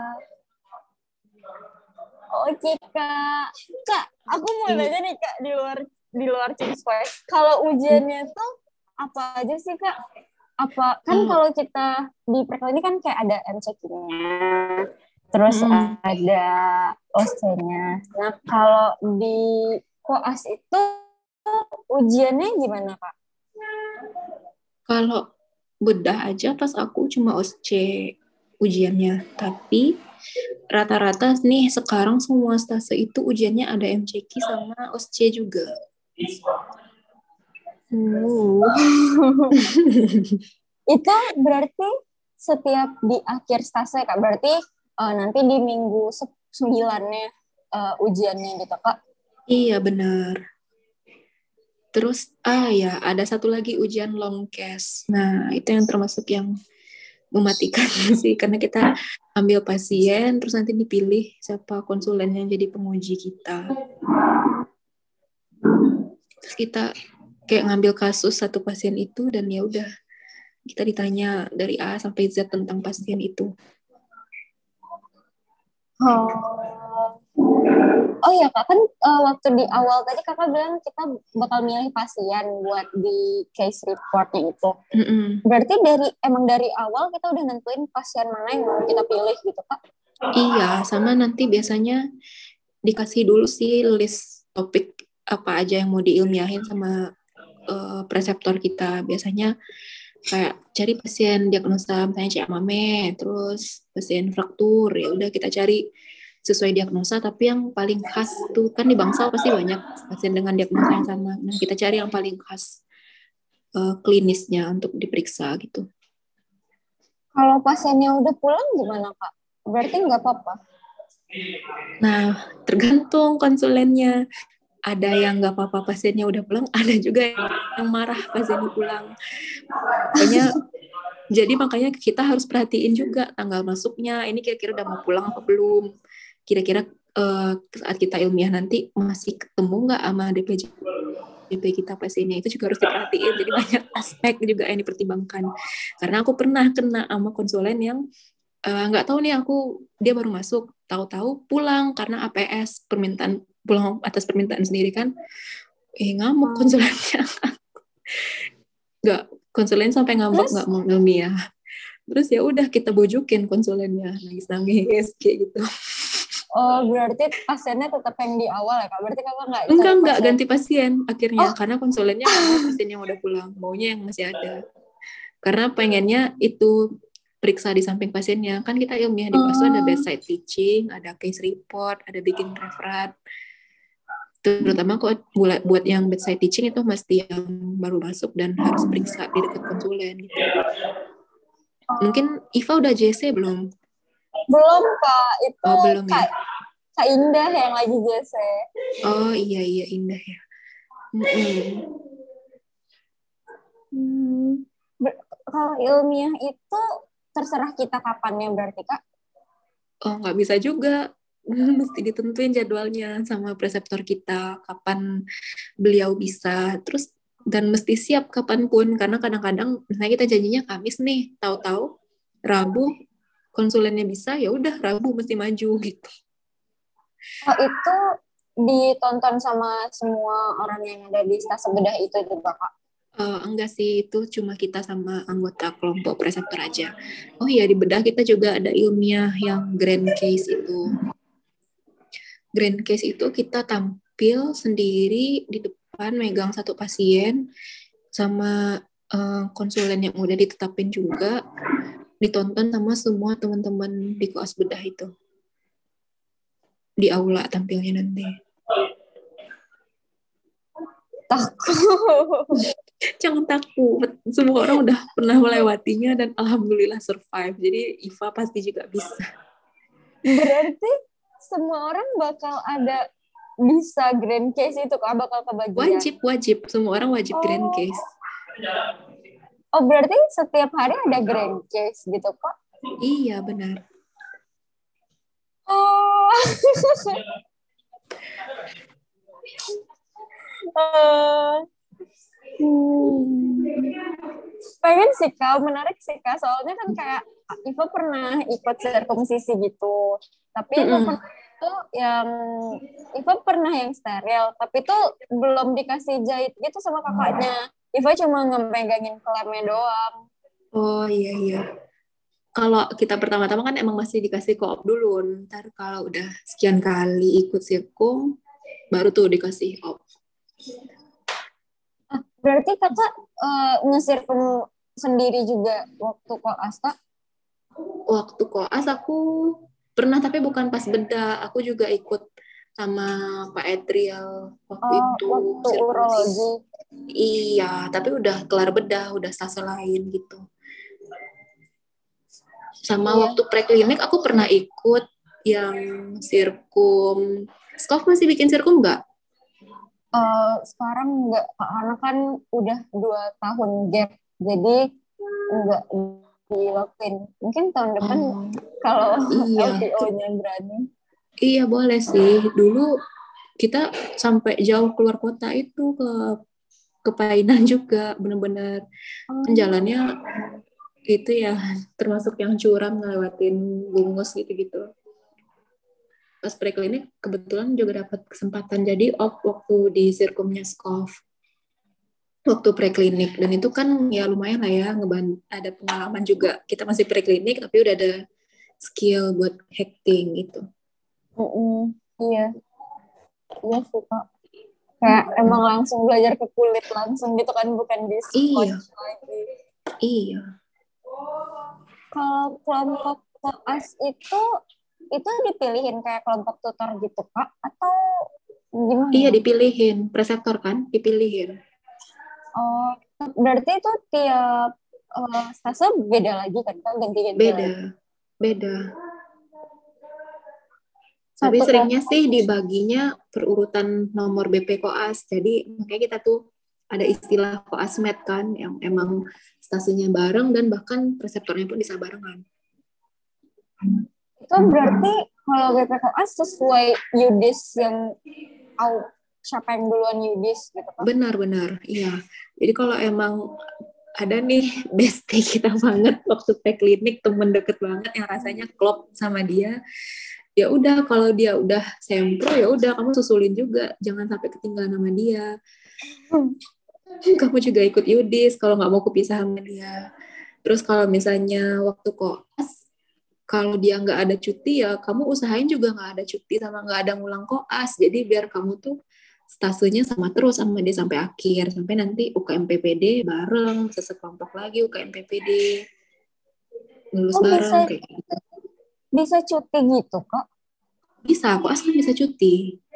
Oke Kak, Kak, aku mau Iya. nanya nih Kak di luar di luar Change Voice. Kalau ujiannya tuh apa aja sih Kak? Apa kan Kalau kalau kita di Prekal ini kan kayak ada M C Q-nya, terus mm, ada O S C-nya. Nah kalau di koas itu ujiannya gimana Kak? kalau bedah aja pas aku cuma O S C ujiannya, tapi rata-rata nih sekarang semua stase itu ujiannya ada M C Q sama O S C juga. Hmm. Itu berarti setiap di akhir stase Kak, berarti uh, nanti di minggu sembilannya uh, ujiannya gitu Kak? Iya benar. Terus ah ya ada satu lagi ujian long case. Nah itu yang termasuk yang mematikan sih karena kita ambil pasien terus nanti dipilih siapa konsulen yang jadi penguji kita. Terus kita kayak ngambil kasus satu pasien itu dan ya udah kita ditanya dari A sampai Z tentang pasien itu. Oh. Oh ya Kak, kan uh, waktu di awal tadi Kakak bilang kita bakal milih pasien buat di case report-nya itu. Mm-mm. Berarti dari emang dari awal kita udah nentuin pasien mana yang mau kita pilih gitu Kak? Iya, sama nanti biasanya dikasih dulu sih list topik apa aja yang mau diilmiahin sama uh, preseptor kita. Biasanya kayak cari pasien diagnosa misalnya C A M A M E, terus pasien fraktur, ya udah kita cari sesuai diagnosa, tapi yang paling khas tuh kan di Bangsal pasti banyak pasien dengan diagnosa yang sama. Nah, kita cari yang paling khas uh, klinisnya untuk diperiksa gitu. Kalau pasiennya udah pulang gimana Kak? Berarti nggak apa-apa? Nah, tergantung konsulennya. Ada yang nggak apa-apa pasiennya udah pulang, ada juga yang marah pasiennya pulang. Pokoknya jadi makanya kita harus perhatiin juga tanggal masuknya. Ini kira-kira udah mau pulang apa belum? Kira-kira uh, saat kita ilmiah nanti masih ketemu nggak sama D P J D P kita pasiennya, itu juga harus diperhatiin. Jadi banyak aspek juga yang dipertimbangkan. Karena aku pernah kena sama konsulen yang nggak uh, tahu nih aku dia baru masuk, tahu-tahu pulang karena A P S permintaan pulang atas permintaan sendiri kan. Eh ngamuk konsulennya. Nggak konsulen sampai ngambek nggak mau ilmiah. Terus ya udah kita bujukin konsulennya nangis-nangis kayak gitu. Oh berarti pasiennya tetap yang di awal ya Kak? Berarti Kakak nggak cari Enggak enggak pasien? ganti pasien akhirnya Oh. karena konsulennya nggak mau pasien yang udah pulang, maunya yang masih ada. Karena pengennya itu periksa di samping pasiennya. Kan kita ilmiah di koas ada bedside teaching, ada case report, ada bikin referat. Terutama kok buat yang bedside teaching itu mesti yang baru masuk dan harus periksa di dekat konsulen gitu. Mungkin Iva udah J C belum? Belum Kak, itu oh, belum ya? Kak, Kak Indah yang lagi J C. Oh iya iya Indah ya. Mm-mm. Hmm. Ber- kalau ilmiah itu terserah kita kapannya berarti Kak? Oh nggak bisa juga. Mesti ditentuin jadwalnya sama preseptor kita kapan beliau bisa. Terus dan mesti siap kapanpun karena kadang-kadang misalnya kita janjinya Kamis nih, tahu-tahu Rabu konsulennya bisa, ya udah Rabu mesti maju gitu. Oh itu ditonton sama semua orang yang ada di stase bedah itu juga Kak? Uh, enggak sih, itu cuma kita sama anggota kelompok preseptor aja. Oh iya, di bedah kita juga ada ilmiah yang grand case itu. Grand case itu kita tampil sendiri di depan, megang satu pasien, sama uh, konsulen yang udah ditetapin juga, ditonton sama semua teman-teman di koas bedah itu. Di aula tampilnya nanti. Takut. Jangan takut, semua orang udah pernah melewatinya dan alhamdulillah survive. Jadi Iva pasti juga bisa. Berarti semua orang bakal ada bisa grand case itu Kak, bakal kebagian? Wajib, wajib. Semua orang wajib oh. grand case. Oh, berarti setiap hari ada grand case gitu Kak? Iya, benar. Oh. uh, hmm. Pengen sih Kak, menarik sih Kak. Soalnya kan kayak Iva pernah ikut sirkumsisi gitu. Tapi Iva mm-hmm. pernah itu yang Iva pernah yang steril, tapi itu belum dikasih jahit gitu sama kakaknya. Iva cuma ngemegangin kelemnya doang. Oh iya iya. Kalau kita pertama-tama kan emang masih dikasih koop dulu. Ntar kalau udah sekian kali ikut sirkum, baru tuh dikasih op. Ah, berarti kakak uh, ngesirkum sendiri juga waktu koas Kak? Waktu koas aku pernah, tapi bukan pas bedah. Aku juga ikut sama Pak Edriel waktu oh, itu. Waktu urologi. Iya, tapi udah kelar bedah, udah stase lain gitu. Sama iya. Waktu preklinik aku pernah ikut yang sirkum. Skov masih bikin sirkum nggak? Uh, sekarang nggak, karena kan udah dua tahun gap, jadi nggak dilakuin. Mungkin tahun depan oh, kalau iya. L P O-nya berani. Iya boleh sih. Dulu kita sampai jauh keluar kota itu ke ke Painan juga, benar-benar oh. Jalannya itu ya termasuk yang curam, ngelewatin Bungus gitu-gitu. Pas preklinik kebetulan juga dapat kesempatan jadi op waktu di sirkumnya Skov waktu preklinik, dan itu kan ya lumayan lah ya, ngeban ada pengalaman juga. Kita masih preklinik tapi udah ada skill buat hacking gitu. Mm-mm. Iya, iya sih Kak. Kayak mm-hmm. emang langsung belajar ke kulit langsung gitu kan, bukan di iya. lagi. Iya. Kalau kelompok koas itu itu dipilihin kayak kelompok tutor gitu Kak, atau gimana? Iya dipilihin, preseptor kan dipilihin. Oh, berarti itu tiap uh, stase beda lagi kan Kak, ganti-ganti beda lagi. Beda Tapi Satu seringnya koas. Sih dibaginya perurutan nomor B P koas. Jadi makanya kita tuh ada istilah koasmed kan, yang emang stasiunnya bareng dan bahkan preseptornya pun bisa barengan. Itu berarti kalau B P koas sesuai Yudis yang au, siapa yang duluan Yudis gitu kan? Benar-benar, iya. Jadi kalau emang ada nih bestie kita banget waktu preklinik, temen deket banget yang rasanya klop sama dia, ya udah kalau dia udah sempro ya udah kamu susulin juga, jangan sampai ketinggalan sama dia. Hmm. Kamu juga ikut Yudis kalau nggak mau kepisah sama dia. Terus kalau misalnya waktu koas, kalau dia nggak ada cuti ya kamu usahain juga nggak ada cuti sama nggak ada ngulang koas. Jadi biar kamu tuh stasenya sama terus sama dia sampai akhir, sampai nanti U K M P P D bareng, sesekelompok lagi U K M P P D. lulus Oh bisa bareng kayak gitu. bisa cuti gitu kak? Bisa, aku asli bisa cuti.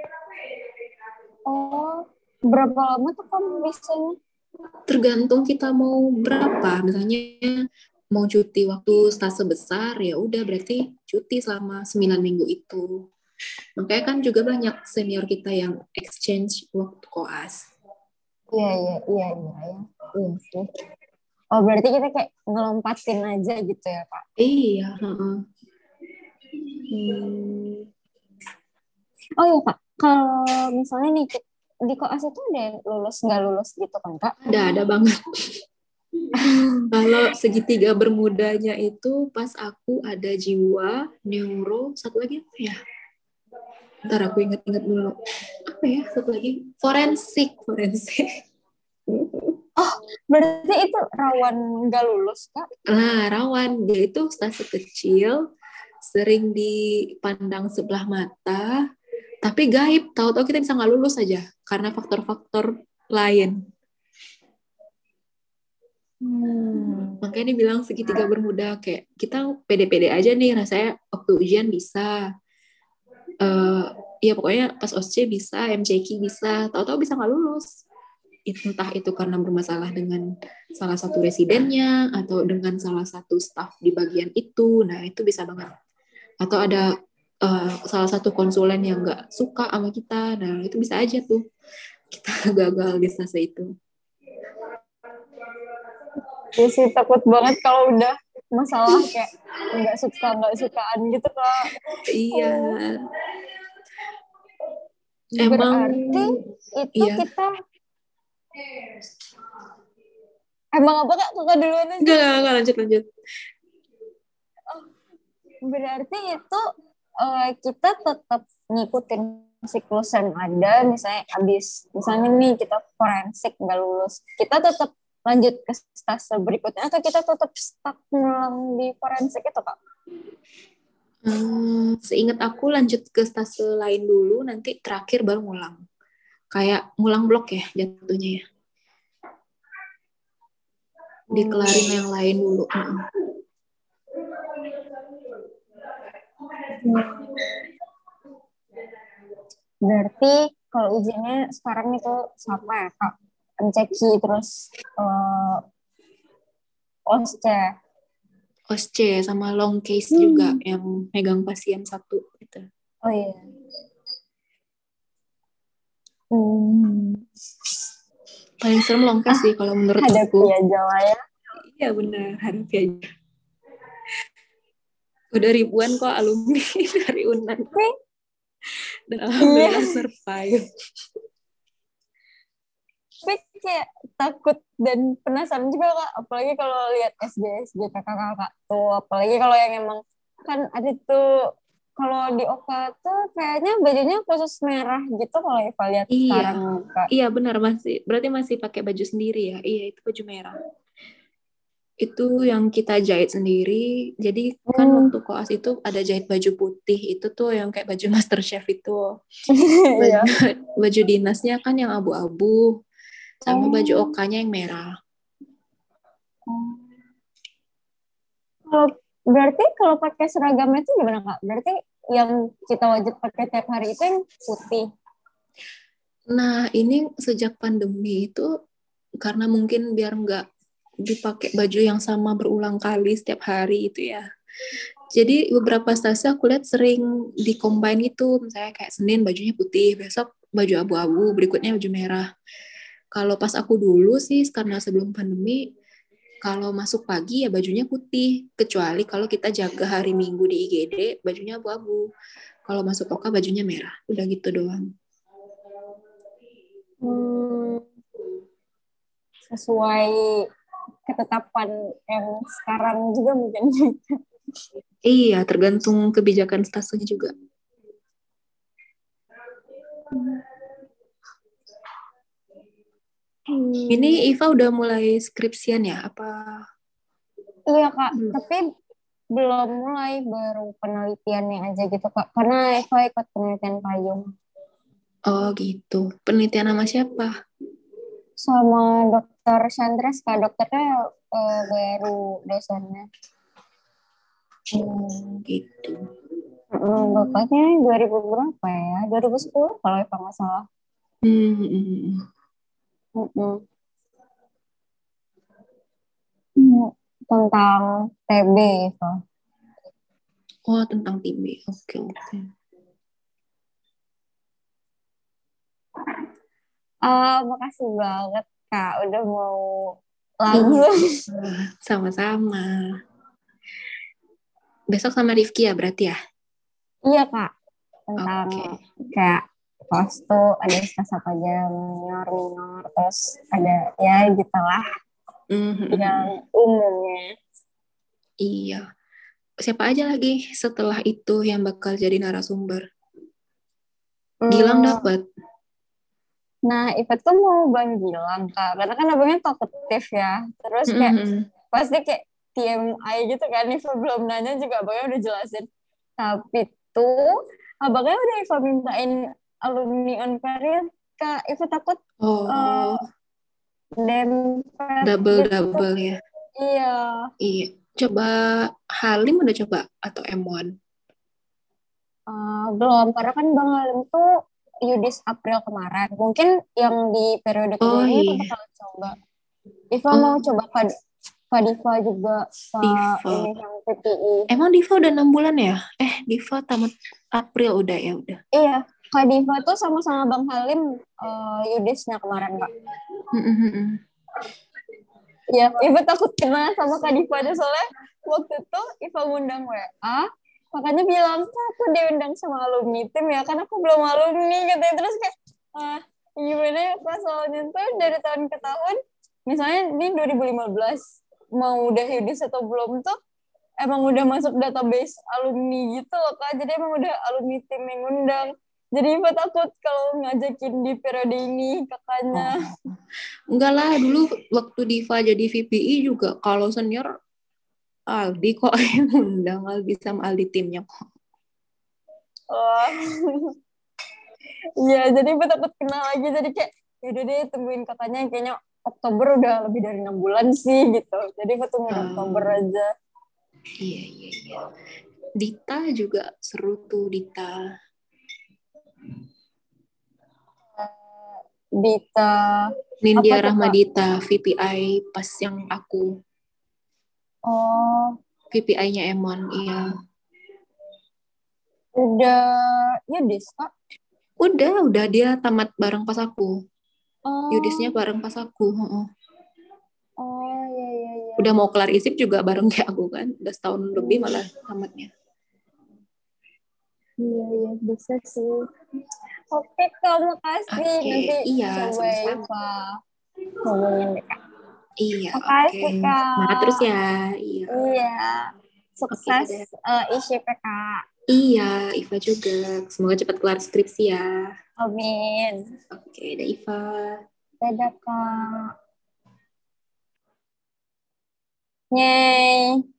Oh berapa lama tuh kamu bisanya? Tergantung kita mau berapa. Misalnya mau cuti waktu stase besar, ya udah berarti cuti selama sembilan minggu itu. Makanya kan juga banyak senior kita yang exchange waktu koas. Iya iya iya iya iya iya sih. Oh berarti kita kayak ngelompatin aja gitu ya kak? Iya, heeh. Hmm, Oh iya kak, kalau misalnya nih di koas itu ada yang lulus nggak lulus gitu kan kak? ada, ada banget. Kalau segitiga bermudanya itu pas aku ada jiwa, neuro, satu lagi apa ya? Ntar aku inget-inget dulu. Apa ya? Satu lagi forensik, forensik. Oh berarti itu rawan nggak lulus kak? Nah, rawan. Dia itu stase kecil, sering dipandang sebelah mata, tapi gaib. Tahu-tahu kita bisa nggak lulus aja karena faktor-faktor lain. Hmm. Makanya dibilang segitiga bermuda, kayak kita pede-pede aja nih, rasanya waktu ujian bisa. Uh, ya pokoknya pas O S C bisa, M C Q bisa, tahu-tahu bisa nggak lulus. Entah itu karena bermasalah dengan salah satu residennya atau dengan salah satu staff di bagian itu, nah itu bisa banget. Atau ada uh, salah satu konsulen yang nggak suka sama kita, nah itu bisa aja tuh kita gagal di fase itu. Ya sih takut banget kalau udah masalah kayak nggak suka nggak sukaan gitu kak. Iya, Oh, emang berarti itu iya. kita emang apa kak kakak duluan aja. Enggak, enggak, enggak, lanjut, lanjut. Oh, berarti itu uh, kita tetap ngikutin siklus yang ada misalnya habis misalnya nih kita forensik nggak lulus kita tetap lanjut ke stase berikutnya atau kita tetap stuck ngulang di forensik itu kak? Hmm, seingat aku lanjut ke stase lain dulu, nanti terakhir baru ngulang. Kayak ngulang blok ya jatuhnya ya. Dikelarin yang lain dulu. Hmm. Berarti kalau ujiannya sekarang itu siapa ya kak? M C Q terus uh, O S C. O S C sama long case juga Hmm. yang megang pasien satu gitu. Oh iya. Hmm. Paling serem long case Ah, sih kalau menurut hadapi aku. aja lah ya. Iya benar, hadapi aja. Udah ribuan kok alumni dari Unan. Tapi Dan iya, alhamdulillah survive. tapi kayak takut dan penasaran juga kak. Apalagi kalau lihat S D S D kakak-kakak tuh. Apalagi kalau yang emang kan ada tuh kalau di Oka tuh kayaknya bajunya khusus merah gitu kalau Eva lihat Iya, sekarang kak. iya benar masih. Berarti masih pakai baju sendiri ya? Iya itu baju merah. Itu yang kita jahit sendiri. Jadi kan Hmm, waktu koas itu ada jahit baju putih. Itu tuh yang kayak baju Master Chef itu. iya. Baju, baju dinasnya kan yang abu-abu. Sama baju Oh. okanya yang merah. Kalau berarti kalau pakai seragam itu gimana kak? Berarti yang kita wajib pakai tiap hari itu yang putih. Nah ini sejak pandemi itu karena mungkin biar nggak dipakai baju yang sama berulang kali setiap hari itu ya. Jadi beberapa stasiun aku lihat sering dikombin gitu, misalnya kayak Senin bajunya putih, besok baju abu-abu, berikutnya baju merah. Kalau pas aku dulu sih, karena sebelum pandemi, kalau masuk pagi ya bajunya putih, kecuali kalau kita jaga hari Minggu di I G D, bajunya abu-abu. Kalau masuk Oka bajunya merah, udah gitu doang. Hmm, sesuai ketetapan yang sekarang juga mungkin. Iya, tergantung kebijakan stasiunnya juga. Ini Hmm, Iva udah mulai skripsian ya? Apa iya kak, belum? tapi belum mulai baru penelitiannya aja gitu kak. Karena Eva ikut penelitian payung Oh gitu. Penelitian sama siapa? sama dokter Chandra, kak dokternya eh, baru dosennya. Hmm. gitu. Hmm, bapaknya dua ribu berapa ya? dua ribu sepuluh kalau Eva nggak salah. Hmm, hmm, hmm. Hmm. Hmm, tentang T B itu. Oh, tentang T B. Oke, oke. Ah, makasih banget Kak udah mau Iya, langsung. sama-sama. Besok sama Rifki ya berarti ya? Iya Kak, tentang Oke. kayak kelas tuh ada sisa apa aja minor minor terus ada ya gitulah Hmm, hmm, hmm, yang hmm. umumnya. Iya. Siapa aja lagi setelah itu yang bakal jadi narasumber? Gilang Hmm, dapat. nah Ivet tuh mau Bang Gilang Kak, karena kan abangnya talkative ya, terus Hmm, kayak hmm, hmm. pasti kayak T M I gitu kan, Iva belum nanya juga abangnya udah jelasin. Tapi tuh abangnya udah Iva mintain alumni on career Kak, Iva takut eh, Oh, dempet gitu. double-double ya. Iya. Iya. Coba Halim udah coba atau M satu? Eh, belum, karena kan Bang Halim tuh Yudis April kemarin. Mungkin yang di periode kedua Oh ini kita iya. bakalan coba. Iva mau Oh, coba Kak, Kak Diva juga, Kak Diva. ini yang P P I. Emang Diva udah enam bulan ya? Eh, Diva tamat April udah ya udah. Iya, Kak Diva tuh sama-sama Bang Halim eh, Yudisnya kemarin, Kak. Hmm, hmm, hmm, hmm. Iya, Iva takut kena sama Kak Diva aja soalnya waktu itu Iva ngundang W A, makanya bilang, kok aku diundang sama alumni tim ya, kan aku belum alumni, katanya. Terus kayak, ah, gimana ya Pak, soalnya tuh dari tahun ke tahun, misalnya ini dua ribu lima belas, mau udah Yudis atau belum tuh, emang udah masuk database alumni gitu loh Kak, jadi emang udah alumni tim yang ngundang. Jadi Iva takut kalau ngajakin di periode ini kakaknya. Oh, enggak lah, dulu waktu Diva jadi V P I juga kalau senior Aldi kok yang undang Aldi sama Aldi timnya kok. Oh. Iya, jadi gue takut kenal lagi. Jadi kayak, yaudah deh tungguin kakaknya. Kayaknya Oktober udah lebih dari enam bulan sih gitu. Jadi gue tungguin Oktober Um, aja. iya, iya, iya. Dita juga seru tuh Dita. Dita, apa Nindya tuh Kak? Rahmadita, V P I pas yang aku. Oh, V P I-nya Emon, iya. udah Yudis Kak? Udah, udah dia tamat bareng pas aku. Yudisnya Oh, bareng pas aku. Heeh. oh iya iya iya. Udah mau kelar isip juga bareng kayak aku kan. Udah setahun lebih malah tamatnya. Iya iya bisa sih. Oke Kak, makasih. Oke, Nanti iya coba sama-sama. Eva hubungin deh Kak. Iya, oke. Makasih Semangat terus Kak. ya. Iya. Iya. Oke, Sukses dadah. uh, isi P K. Iya, Iva juga. Semoga cepat kelar skripsi ya. Amin. Oke, dah Iva. Dadah, Kak. Yeay.